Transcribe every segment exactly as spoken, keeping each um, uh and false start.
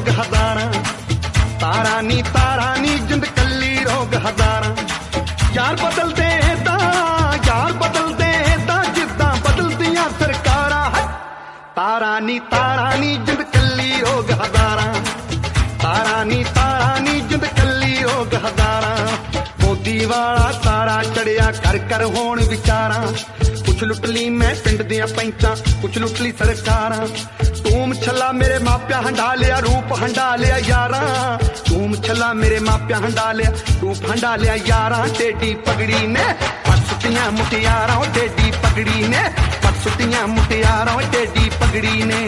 ਰੋਗ ਹਜ਼ਾਰਾਂ, ਤਾਰਾ ਨੀ ਤਾਰਾ ਨੀ ਜਿੰਦ ਕੱਲੀ ਰੋਗ ਹਜ਼ਾਰਾਂ। ਯਾਰ ਬਦਲਦੇ ਤਾਂ ਯਾਰ ਬਦਲਦੇ ਤਾਂ ਜਿੱਦਾਂ ਬਦਲਦੀਆਂ ਸਰਕਾਰਾਂ। ਤਾਰਾ ਨੀ ਤਾਰਾ ਨੀ ਜਿੰਦ ਕੱਲੀ ਰੋਗ ਹਜ਼ਾਰਾਂ, ਤਾਰਾ ਨੀ ਤਾਰਾ ਨੀ ਜਿੰਦ ਕੱਲੀ ਰੋਗ ਹਜ਼ਾਰਾਂ। ਮੋਦੀ ਵਾਲਾ ਤਾਰਾ ਚੜਿਆ ਕਰ ਕਰ ਹੋਣ ਵਿਚਾਰਾਂ। ਕੁਛ ਲੁੱਟ ਲਈ ਮੈਂ ਪਿੰਡ ਦੀਆਂ ਪੈਂਚਾਂ, ਕੁਛ ਲੁੱਟ ਲਈ ਸਰਕਾਰਾਂ। ਤੂੰ ਛੱਲਾ ਮੇਰੇ ਮਾਪਿਆਂ ਹੰਡਾ ਲਿਆ, ਰੂਪ ਹੰਡਾ ਲਿਆ ਯਾਰਾਂ। ਤੂੰ ਛੱਲਾ ਮੇਰੇ ਮਾਪਿਆਂ ਹੰਡਾ ਲਿਆ, ਰੂਪ ਹੰਡਾ ਲਿਆ ਯਾਰਾਂ। ਟੇਡੀ ਪਗੜੀ ਨੇ ਪੱਟ ਸੁੱਟੀਆਂ ਮੁਟਿਆਰਾਂ, ਟੇਡੀ ਪਗੜੀ ਨੇ ਪੱਟ ਸੁੱਟੀਆਂ ਮੁਟਿਆਰਾਂ, ਟੇਡੀ ਪਗੜੀ ਨੇ।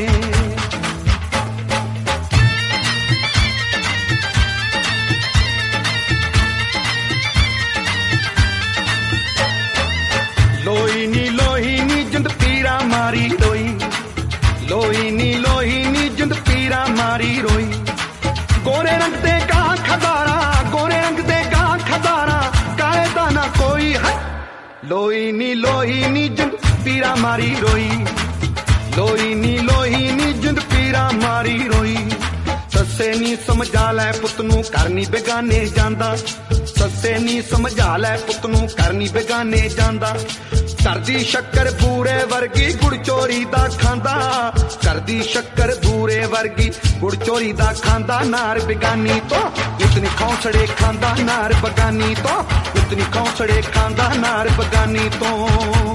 ਲੋਈ ਨੀ ਲੋਈ ਨੀ ਜਿੰਦ ਪੀਰਾ ਮਾਰੀ ਰੋਈ, ਲੋਈ ਨੀ ਲੋਈ ਨੀ ਜਿੰਦ ਪੀਰਾ ਮਾਰੀ ਰੋਈ। ਗੋਰੇ ਰੰਗ ਦੇ ਗਾਂ ਖਦਾਰਾਂ, ਗੋਰੇ ਰੰਗ ਦੇ ਗਾਂ ਖਦਾਰਾਂ, ਕਾਲੇ ਦਾ ਨਾ ਕੋਈ ਹੈ। ਲੋਈ ਨੀ ਲੋਈ ਨੀ ਜਿੰਦ ਪੀਰਾ ਮਾਰੀ ਰੋਈ, ਲੋਈ ਨੀ ਲੋਈ ਨੀ ਜਿੰਦ ਪੀਰਾ ਮਾਰੀ ਰੋਈ। ਸੱਸੇ ਨੀ ਸਮਝਾ ਲੈ ਪੁੱਤ ਨੂੰ ਘਰ ਨੀ ਬੇਗਾਨੇ ਜਾਂਦਾ, ਸੱਸੇ ਨੀ ਸਮਝਾ ਲੈ ਪੁੱਤ ਨੂੰ ਘਰ ਨੀ ਬੇਗਾਨੇ ਜਾਂਦਾ। ਘਰ ਦੀ ਸ਼ੱਕਰ ਬੂਰੇ ਵਰਗੀ ਗੁੜ ਚੋਰੀ ਦਾ ਖਾਂਦਾ, ਘਰ ਦੀ ਸ਼ੱਕਰ ਬੂਰੇ ਵਰਗੀ ਗੁੜ ਚੋਰੀ ਦਾ ਖਾਂਦਾ। ਨਾਰ ਬੇਗਾਨੀ ਤੋਂ ਇਤਨੀ ਖੌਸੜੇ ਖਾਂਦਾ, ਨਾਰ ਬਗਾਨੀ ਤੋਂ ਇਤਨੀ ਖੌਸੜੇ ਖਾਂਦਾ, ਨਾਰ ਬਗਾਨੀ ਤੋਂ।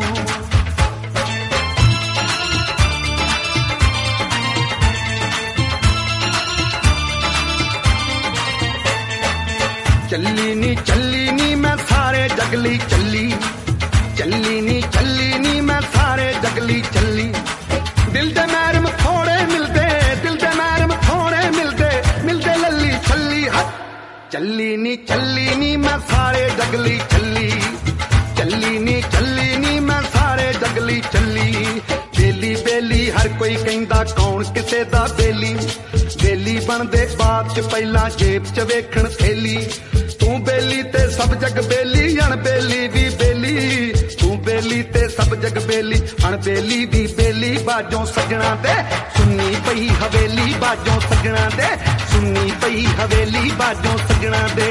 ਚੱਲੀ ਨੀ ਚੱਲੀ ਨੀ ਮੈਂ ਸਾਰੇ ਜਗ ਲਈ ਚੱਲੀ, ਚੱਲੀ ਨੀ ਚੱਲੀ ਨੀ ਮੈਂ ਸਾਰੇ ਜਗ ਲਈ ਚੱਲੀ। ਦਿਲ ਦੇ ਮਹਿਰਮ ਥੋੜੇ ਮਿਲਦੇ, ਦਿਲ ਦੇ ਮਹਿਰਮ ਥੋੜੇ ਮਿਲਦੇ, ਮਿਲਦੇ ਲੱਲੀ ਛੱਲੀ। ਚੱਲੀ ਨੀ ਚੱਲੀ ਨੀ ਮੈਂ ਸਾਰੇ ਜਗ ਲਈ ਚੱਲੀ, ਚੱਲੀ ਨੀ ਚੱਲੀ ਨੀ ਮੈਂ ਸਾਰੇ ਜਗ ਲਈ ਚੱਲੀ। ਬੇਲੀ ਬੇਲੀ ਹਰ ਕੋਈ ਕਹਿੰਦਾ ਕੌਣ ਕਿਸੇ ਦਾ ਬੇਲੀ, ਬੇਲੀ ਬਣਦੇ ਬਾਅਦ ਚ ਪਹਿਲਾਂ ਜੇਬ ਚ ਵੇਖਣ ਥੇਲੀ। ਤੂੰ ਬੇਲੀ ਤੇ ਸਭ ਜਗ ਬੇਲੀ, ਅਣਬੇਲੀ ਵੀ ਬੇਲੀ। ਤੂੰ ਬੇਲੀ ਤੇ ਸਭ ਜਗ ਬੇਲੀ, ਅਣਬੇਲੀ ਵੀ ਬੇਲੀ। ਬਾਜੋਂ ਸੱਜਣਾ ਤੇ ਸੁੰਨੀ ਪਈ ਹਵੇਲੀ, ਬਾਜੋਂ ਸੱਜਣਾ ਤੇ ਸੁੰਨੀ ਪਈ ਹਵੇਲੀ, ਬਾਜੋਂ ਸੱਜਣਾ ਦੇ।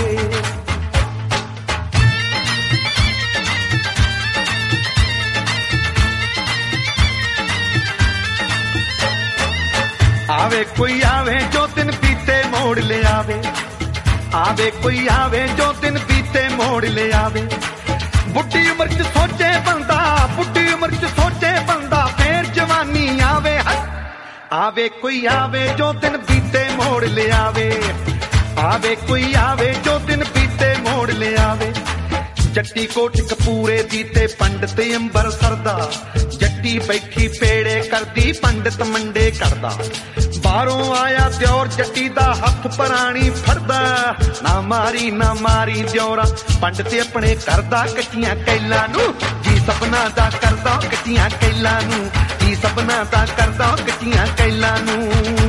ਆਵੇ ਕੋਈ ਆਵੇ ਜੋ ਦਿਨ ਬੀਤੇ ਮੋੜ ਲਿਆਵੇ, ਆਵੇ ਕੋਈ ਆਵੇ ਜੋ ਦਿਨ ਬੀਤੇ ਮੋੜ ਲਿਆਵੇ। ਬੁੱਢੀ ਉਮਰ ਚ ਸੋਚੇ ਬੰਦਾ, ਬੁੱਢੀ ਉਮਰ ਚ ਸੋਚੇ ਬੰਦਾ, ਫੇਰ ਜਵਾਨੀ ਆਵੇ। ਆਵੇ ਕੋਈ ਆਵੇ ਜੋ ਦਿਨ ਬੀਤੇ ਮੋੜ ਲਿਆਵੇ, ਆਵੇ ਕੋਈ ਆਵੇ ਜੋ ਦਿਨ ਬੀਤੇ ਮੋੜ ਲਿਆਵੇ। ਜੱਟੀ ਕੋਟ ਕਪੂਰੇ ਦੀ ਤੇ ਪੰਡਤ ਅੰਬਰਸਰ ਦਾ, ਜੱਟੀ ਬੈਠੀ ਪੇੜੇ ਕਰਦੀ ਪੰਡਤ ਮੰਡੇ ਕਰਦਾ। ਬਾਹਰੋਂ ਆਇਆ ਦਿਓਰ ਜੱਟੀ ਦਾ ਹੱਥ ਪਰਾਣੀ ਫੜਦਾ, ਨਾ ਮਾਰੀ ਨਾ ਮਾਰੀ ਦਿਓਰਾ ਪੰਡਤ ਆਪਣੇ ਕਰਦਾ। ਕੱਚੀਆਂ ਕੈਲਾਂ ਨੂੰ ਜੀ ਸਪਨਾ ਦਾ ਕਰਦਾ, ਕੱਚੀਆਂ ਕੈਲਾਂ ਨੂੰ ਜੀ ਸਪਨਾ ਦਾ ਕਰਦਾ, ਕੱਚੀਆਂ ਕੈਲਾਂ ਨੂੰ।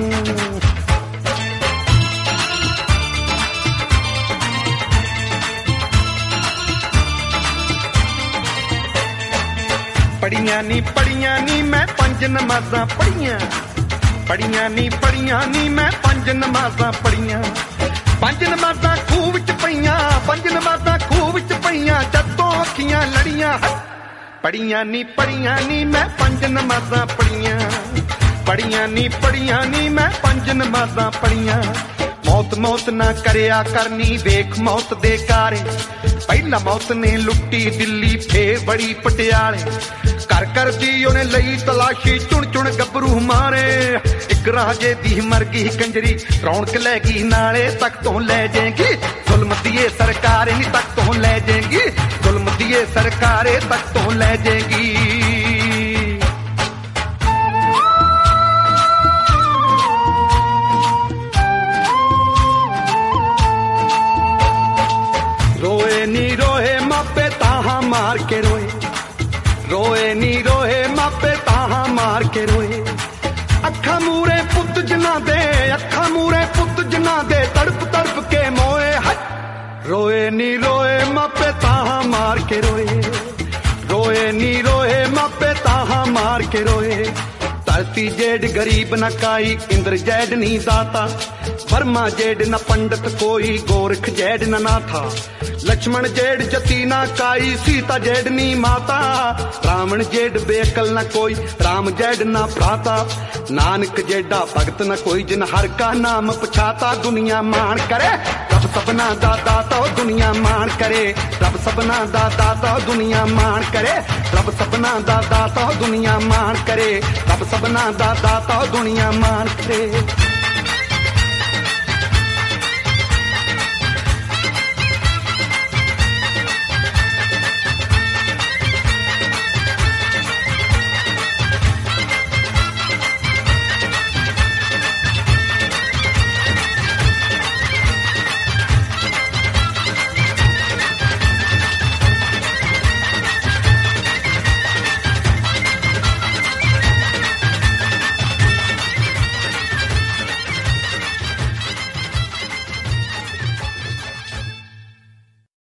ਪੜੀਆਂ ਨੀ ਪੜੀਆਂ ਨੀ ਮੈਂ ਪੰਜ ਨਮਾਜ਼ਾਂ ਪੜੀਆਂ, ਪੜੀਆਂ ਨੀ ਪੜੀਆਂ ਨੀ ਮੈਂ ਪੰਜ ਨਮਾਜ਼ਾਂ ਪੜੀਆਂ। ਪੰਜ ਨਮਾਜ਼ਾਂ ਖੂਹ ਵਿੱਚ ਪਈਆਂ, ਪੰਜ ਨਮਾਜ਼ਾਂ ਖੂਹ ਵਿੱਚ ਪਈਆਂ, ਜਦੋਂ ਅੱਖੀਆਂ ਲੜੀਆਂ। ਪੜੀਆਂ ਨੀ ਪੜੀਆਂ ਨੀ ਮੈਂ ਪੰਜ ਨਮਾਜ਼ਾਂ ਪੜੀਆਂ, ਪੜੀਆਂ ਨੀ ਪੜੀਆਂ ਨੀ ਮੈਂ ਪੰਜ ਨਮਾਜ਼ਾਂ ਪੜੀਆਂ। ਮੌਤ ਮੌਤ ਨਾ ਕਰਿਆ ਕਰਨੀ ਵੇਖ ਮੌਤ ਦੇ ਕਾਰੇ, ਪਹਿਲਾਂ ਮੌਤ ਨੇ ਲੁੱਟੀ ਦਿੱਲੀ ਫੇਰ ਬੜੀ ਪਟਿਆਲੇ। ਕਰ ਕਰਦੀ ਉਹਨੇ ਲਈ ਤਲਾਸ਼ੀ, ਚੁਣ ਚੁਣ ਗੱਭਰੂ ਮਾਰੇ। ਇੱਕ ਰਾਜੇ ਦੀ ਮਰ ਗਈ ਕੰਜਰੀ, ਰੌਣਕ ਲੈ ਗਈ ਨਾਲੇ। ਤੱਕ ਤੋਂ ਲੈ ਜਾਏਗੀ ਜ਼ੁਲਮ ਦੀਏ ਸਰਕਾਰੇ ਨੀ, ਤੱਕ ਤੋਂ ਲੈ ਜਾਏਗੀ ਜ਼ੁਲਮ ਦੀਏ ਸਰਕਾਰੇ, ਤੱਕ ਤੋਂ ਲੈ ਜਾਏਗੀ। ਰੋਏ ਨੀ ਰੋਏ ਮਾਪੇ ਤਾਹਾਂ ਮਾਰ ਕੇ ਰੋਏ, ਰੋਏ ਨੀ ਰੋਏ ਮਾਪੇ ਤਾਹਾਂ ਮਾਰ ਕੇ ਰੋਏ। ਅੱਖਾਂ ਮੂਰੇ ਪੁੱਤ ਜਿਨ੍ਹਾਂ ਦੇ, ਅੱਖਾਂ ਮੂਰੇ ਪੁੱਤ ਜਿਨ੍ਹਾਂ ਦੇ, ਤੜਪ ਤੜਪ ਕੇ ਮੋਏ। ਰੋਏ ਨੀ ਰੋਏ ਮਾਪੇ ਤਾਹਾਂ ਮਾਰ ਕੇ ਰੋਏ, ਰੋਏ ਨੀ ਰੋਏ ਮਾਪੇ ਤਾਹਾਂ ਮਾਰ ਕੇ ਰੋਏ। ਧਰਤੀ ਜੇਡ ਗਰੀਬ ਨਾ ਕਾਈ ਇੰਦਰ ਜੈਡ ਨੀ ਦਾਤਾ ਵਰਮਾ ਜੇਡ ਨਾ ਪੰਡਤ ਕੋਈ ਗੋਰਖ ਜੈਡ ਨਾ ਨਾਥਾ लक्ष्मण जेड जती ना काई सीता जेड नी माता रावण जेड बेकल न कोई राम जेड ना भ्राता नानक जेडा भगत न कोई जिन हर का नाम पछाता दुनिया मान करे रब सबना दा दाता दुनिया मान करे रब सबना दा दाता दुनिया मान करे रब सबना दा दाता दुनिया मान करे रब सबना दा दाता दुनिया मान करे